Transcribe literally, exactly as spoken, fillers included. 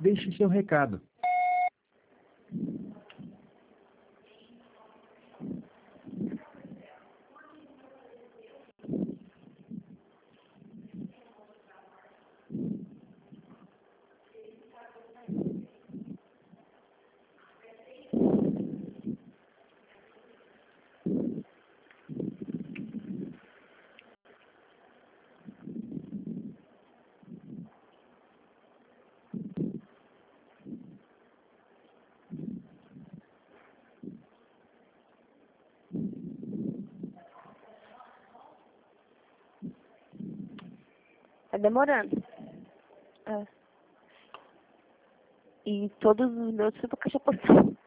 Deixe seu recado. Tá demorando. É. E todos os meus foi pra caixa postal.